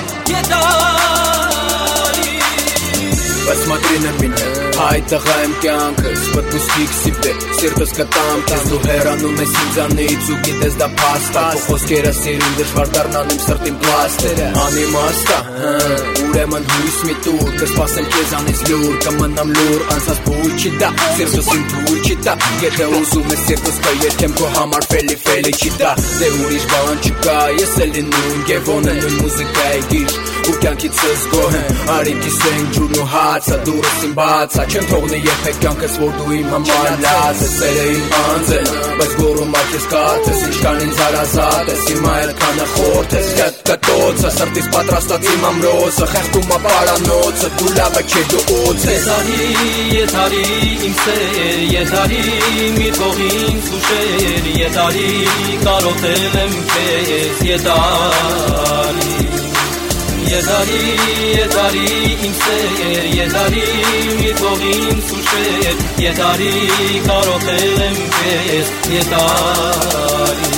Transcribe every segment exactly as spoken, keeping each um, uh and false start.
Посмотри на меня, ай, тагаем кյանкас, подпусти к себе, սիրտս կտամ քեզ դու հեռանում ես ինձանից ու գիտես դա փաստ է քո խոսքերը սիրուն դժվար դառնան իմ սրտին պլաստերը անիմաստ է ուրեմն հույս մի տուր կսպասեմ քեզանից լուր կմնամ լուր անցած բույր չի դա սիրտս իմ դուր չի դա եթե ուզում ես սիրտս կերքեմ քո համար ֆելի ֆելի չի դա դե ուրիշ բան չկա ես էլի նույն գևոնը նույն մուզիկայի գիժ ու կյանքիցս գոհ եմ արի կիսենք ջուրն ու հացը դուրս իմ բացա չեմ թողնի երբեք կյանքս որ դու իմ համար լաց ես սերը իմ անձել բայց գորում ակես կատ ես ինչքան ինձ հարազատ ես հիմա էլ կանախորդ ես կտ կտոցը սրտիս պատրաստած իմ ամրոցը խեղդում ա պարանոցը դու լավը չէ դու օծ ես Եթարի, եթարի իմ սեր եթարի մի թող ինձ ուշեր եթարի կարոտել եմ քեզ եթարի Եթարի, եթարի իմ սեր եթարի մի թող ինձ ուշեր եթարի կարոտել եմ քեզ եթարի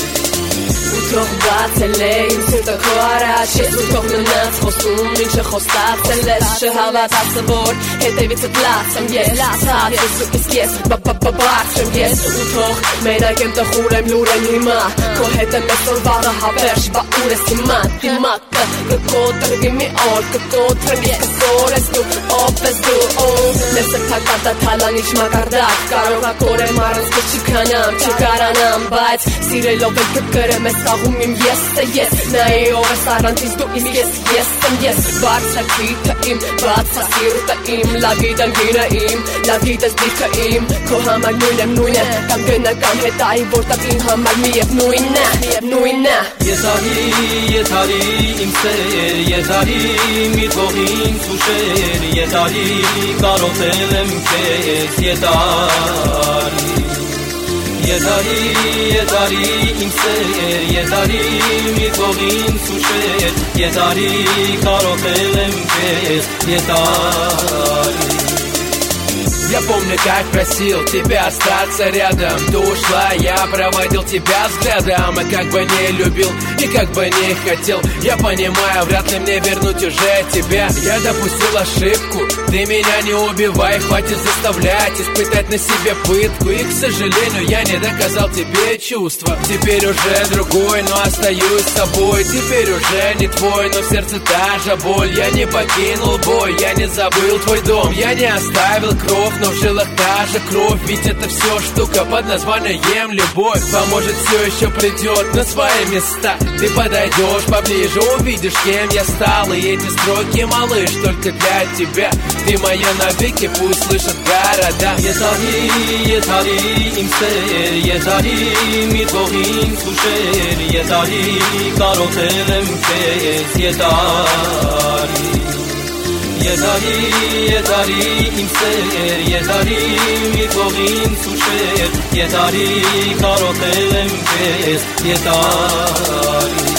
Թող բացել է իմ սիրտը քո առաջ ես ու թող մնաց խոսում ինչը խոստացել ես չհավատացը որ հետևիցդ լաց եմ ես լացած ես ու իսկ ես բաբաբաբարդ եմ ես ու թող մենակ եմ տխուր եմ լուր եմ հիմա քո հետ եմ այսօր վաղը հավերժ բա ուր ես հիմա դիմակը կկոտրվի մի օր կկոտրվի կսոր ես դու ով ես դու ով լեսը թակատա թալանիչ մակարդակ կարող ա կորեմ առանց քո չքանամ չկարանամ բայց սիրելով էլ կկրեմ ես աղում իմ եսը ես նայի ով ես առանցից դու իմ ես ես եմ ես բարձա քիթը իմ բացա սիրտը իմ լավ գիտեմ գինը իմ լավ գիտես դիրքը իմ քո համար նույն եմ նույն է կամ գնա կամ հետայի որտեղ իմ համար միև նույնն է միև նույնն է Եթարի, եթարի իմ սեր եթարի մի թող ինձ ուշեր եթարի կարոտել եմ քեզ եթարի Եթարի, եթարի իմ սեր եթարի մի թող ինձ ուշեր եթարի կարոտել եմ քեզ եթարի Я помню, как просил тебя остаться рядом Ты ушла, я проводил тебя взглядом И как бы не любил, и как бы не хотел Я понимаю, вряд ли мне вернуть уже тебя Я допустил ошибку, ты меня не убивай Хватит заставлять, испытать на себе пытку И, к сожалению, я не доказал тебе чувства Теперь уже другой, но остаюсь с собой Теперь уже не твой, но в сердце та же боль Я не покинул бой, я не забыл твой дом Я не оставил кровь но в жилах та же кровь Ведь это все штука под названием любовь Поможет, все еще придет на свои места Ты подойдешь поближе, увидишь, кем я стал И эти строки, малыш, только для тебя Ты моя навеки, пусть слышат города Եթարի, եթարի իմ սեր եթարի մի թող ինձ ուշեր եթարի կարոտել եմ քեզ եթարի Եթարի, եթարի իմ սեր եթարի մի թող ինձ ուշեր եթարի կարոտել եմ քեզ եթարի